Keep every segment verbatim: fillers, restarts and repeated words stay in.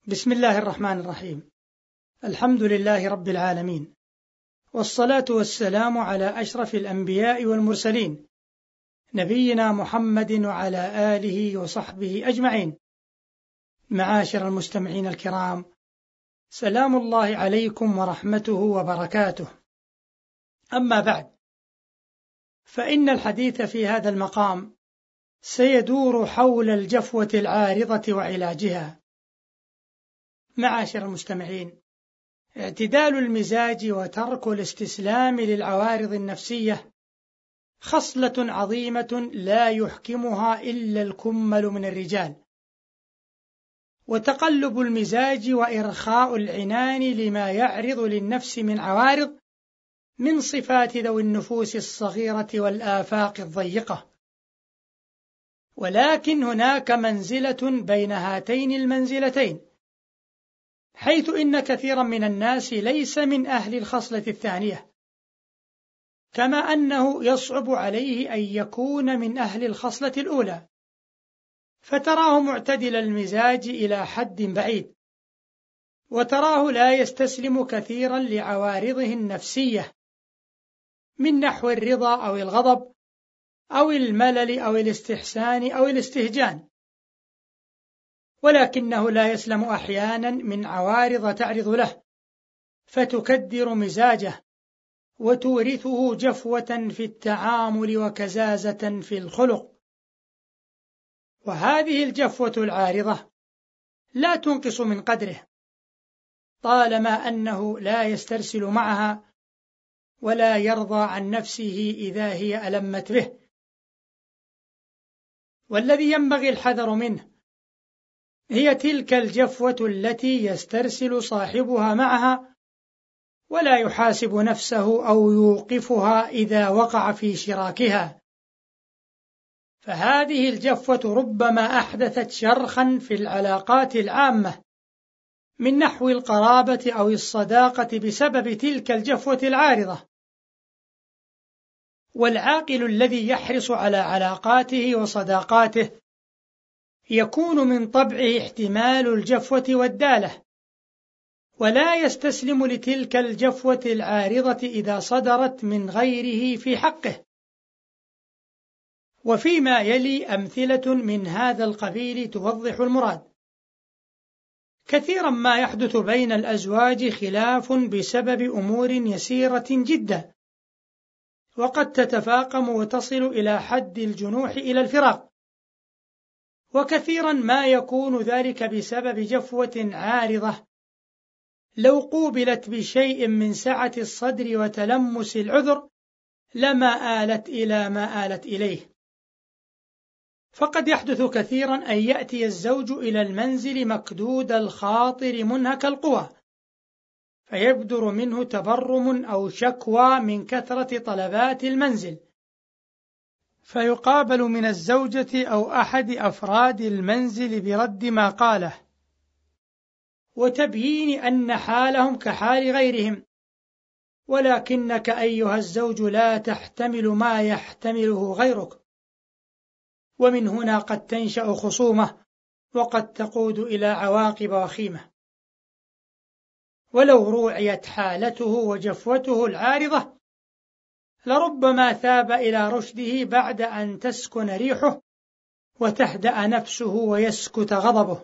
بسم الله الرحمن الرحيم. الحمد لله رب العالمين، والصلاة والسلام على أشرف الأنبياء والمرسلين، نبينا محمد وعلى آله وصحبه أجمعين. معاشر المستمعين الكرام، سلام الله عليكم ورحمته وبركاته. أما بعد، فإن الحديث في هذا المقام سيدور حول الجفوة العارضة وعلاجها. معاشر المستمعين، اعتدال المزاج وترك الاستسلام للعوارض النفسية خصلة عظيمة لا يحكمها إلا الكمل من الرجال، وتقلب المزاج وإرخاء العنان لما يعرض للنفس من عوارض من صفات ذوي النفوس الصغيرة والآفاق الضيقة. ولكن هناك منزلة بين هاتين المنزلتين، حيث إن كثيرا من الناس ليس من أهل الخصلة الثانية، كما أنه يصعب عليه أن يكون من أهل الخصلة الأولى، فتراه معتدل المزاج إلى حد بعيد، وتراه لا يستسلم كثيرا لعوارضه النفسية من نحو الرضا أو الغضب أو الملل أو الاستحسان أو الاستهجان، ولكنه لا يسلم أحيانا من عوارض تعرض له فتكدر مزاجه وتورثه جفوة في التعامل وكزازة في الخلق. وهذه الجفوة العارضة لا تنقص من قدره طالما أنه لا يسترسل معها ولا يرضى عن نفسه إذا هي ألمت به. والذي ينبغي الحذر منه هي تلك الجفوة التي يسترسل صاحبها معها ولا يحاسب نفسه أو يوقفها إذا وقع في شراكها، فهذه الجفوة ربما أحدثت شرخا في العلاقات العامة من نحو القرابة أو الصداقة بسبب تلك الجفوة العارضة. والعاقل الذي يحرص على علاقاته وصداقاته يكون من طبعه احتمال الجفوة والدالة، ولا يستسلم لتلك الجفوة العارضة إذا صدرت من غيره في حقه. وفيما يلي أمثلة من هذا القبيل توضح المراد. كثيرا ما يحدث بين الأزواج خلاف بسبب أمور يسيرة جدا، وقد تتفاقم وتصل إلى حد الجنوح إلى الفراق، وكثيرا ما يكون ذلك بسبب جفوة عارضة لو قوبلت بشيء من سعة الصدر وتلمس العذر لما آلت إلى ما آلت إليه. فقد يحدث كثيرا أن يأتي الزوج إلى المنزل مكدود الخاطر منهك القوى، فيبدر منه تبرم أو شكوى من كثرة طلبات المنزل، فيقابل من الزوجة أو أحد أفراد المنزل برد ما قاله وتبيين أن حالهم كحال غيرهم، ولكنك أيها الزوج لا تحتمل ما يحتمله غيرك. ومن هنا قد تنشأ خصومة وقد تقود إلى عواقب وخيمة. ولو روعيت حالته وجفوته العارضة لربما ثاب إلى رشده بعد أن تسكن ريحه وتهدأ نفسه ويسكت غضبه.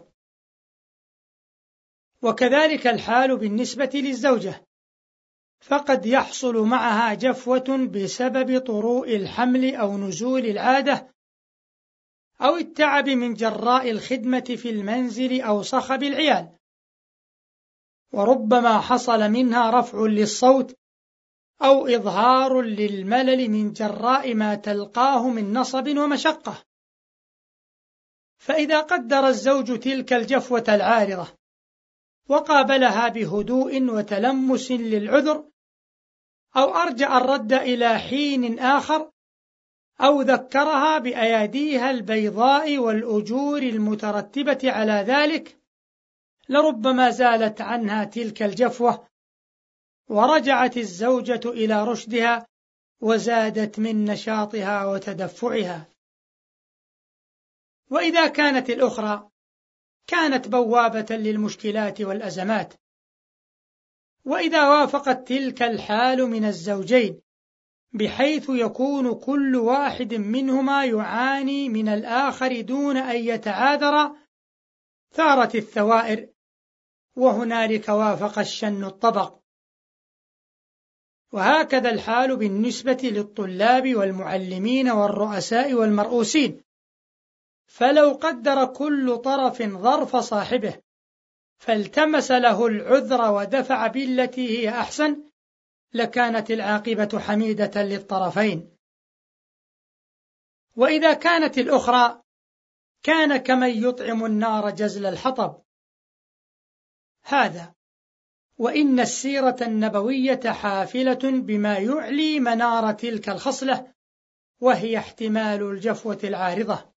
وكذلك الحال بالنسبة للزوجة، فقد يحصل معها جفوة بسبب طروء الحمل أو نزول العادة أو التعب من جراء الخدمة في المنزل أو صخب العيال، وربما حصل منها رفع للصوت أو إظهار للملل من جراء ما تلقاه من نصب ومشقة. فإذا قدر الزوج تلك الجفوة العارضة وقابلها بهدوء وتلمس للعذر، أو أرجع الرد إلى حين آخر، أو ذكرها بأياديها البيضاء والأجور المترتبة على ذلك، لربما زالت عنها تلك الجفوة ورجعت الزوجة إلى رشدها وزادت من نشاطها وتدفعها. وإذا كانت الأخرى كانت بوابة للمشكلات والأزمات. وإذا وافقت تلك الحال من الزوجين بحيث يكون كل واحد منهما يعاني من الآخر دون أن يتعاذر، ثارت الثوائر، وهنالك وافق الشن الطبق. وهكذا الحال بالنسبة للطلاب والمعلمين والرؤساء والمرؤوسين، فلو قدر كل طرف ظرف صاحبه فالتمس له العذر ودفع بالتي هي أحسن، لكانت العاقبة حميدة للطرفين. وإذا كانت الأخرى كان كمن يطعم النار جزل الحطب. هذا وإن السيرة النبوية حافلة بما يعلي منار تلك الخصلة، وهي احتمال الجفوة العارضة.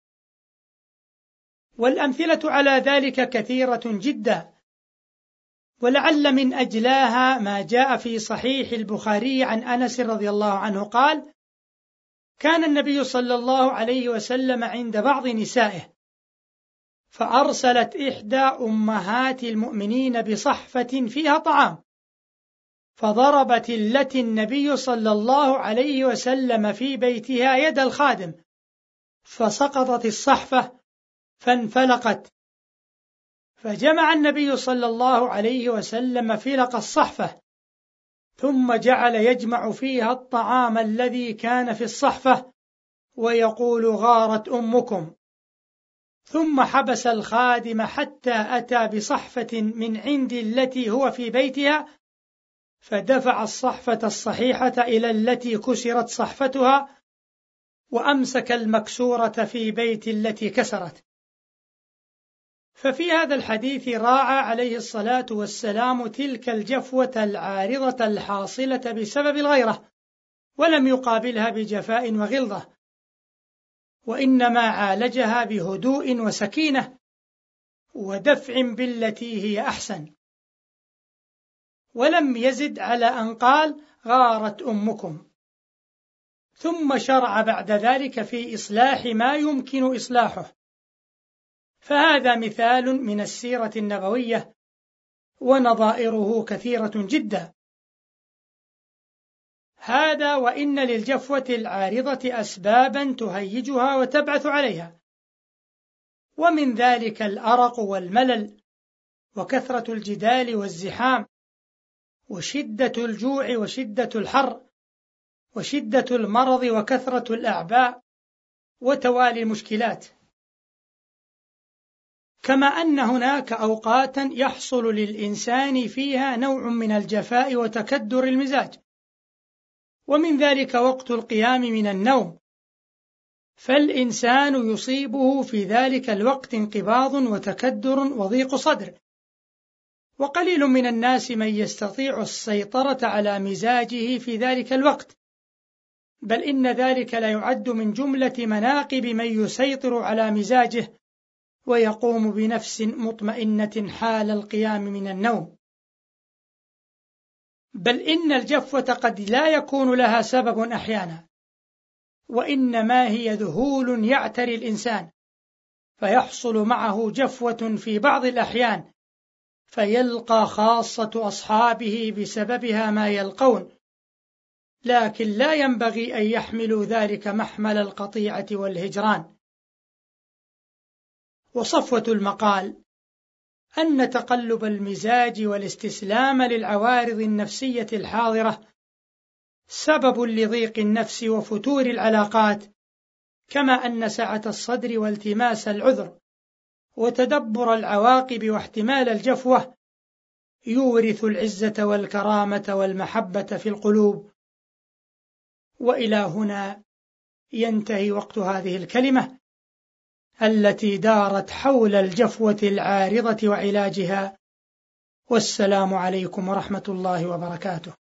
والأمثلة على ذلك كثيرة جدا، ولعل من أجلاها ما جاء في صحيح البخاري عن أنس رضي الله عنه قال: كان النبي صلى الله عليه وسلم عند بعض نسائه، فأرسلت إحدى أمهات المؤمنين بصحفة فيها طعام، فضربت التي النبي صلى الله عليه وسلم في بيتها يد الخادم، فسقطت الصحفة فانفلقت، فجمع النبي صلى الله عليه وسلم فلق الصحفة، ثم جعل يجمع فيها الطعام الذي كان في الصحفة ويقول: غارت أمكم. ثم حبس الخادم حتى أتى بصحفة من عند التي هو في بيتها، فدفع الصحفة الصحيحة إلى التي كسرت صحفتها، وأمسك المكسورة في بيت التي كسرت. ففي هذا الحديث راعى عليه الصلاة والسلام تلك الجفوة العارضة الحاصلة بسبب الغيرة، ولم يقابلها بجفاء وغلظة، وإنما عالجها بهدوء وسكينة ودفع بالتي هي أحسن، ولم يزد على أن قال: غارت أمكم. ثم شرع بعد ذلك في إصلاح ما يمكن إصلاحه. فهذا مثال من السيرة النبوية، ونظائره كثيرة جدا. هذا وإن للجفوة العارضة أسبابا تهيجها وتبعث عليها، ومن ذلك الأرق والملل، وكثرة الجدال والزحام، وشدة الجوع وشدة الحر، وشدة المرض وكثرة الأعباء، وتوالي المشكلات. كما أن هناك أوقاتا يحصل للإنسان فيها نوع من الجفاء وتكدر المزاج، ومن ذلك وقت القيام من النوم، فالإنسان يصيبه في ذلك الوقت انقباض وتكدر وضيق صدر. وقليل من الناس من يستطيع السيطرة على مزاجه في ذلك الوقت، بل إن ذلك لا يعد من جملة مناقب من يسيطر على مزاجه ويقوم بنفس مطمئنة حال القيام من النوم. بل إن الجفوة قد لا يكون لها سبب أحيانا، وإنما هي ذهول يعتري الإنسان، فيحصل معه جفوة في بعض الأحيان، فيلقى خاصة أصحابه بسببها ما يلقون، لكن لا ينبغي أن يحملوا ذلك محمل القطيعة والهجران. وصفوة المقال أن تقلب المزاج والاستسلام للعوارض النفسية الحاضرة سبب لضيق النفس وفتور العلاقات، كما أن سعة الصدر والتماس العذر وتدبر العواقب واحتمال الجفوة يورث العزة والكرامة والمحبة في القلوب. وإلى هنا ينتهي وقت هذه الكلمة التي دارت حول الجفوة العارضة وعلاجها، والسلام عليكم ورحمة الله وبركاته.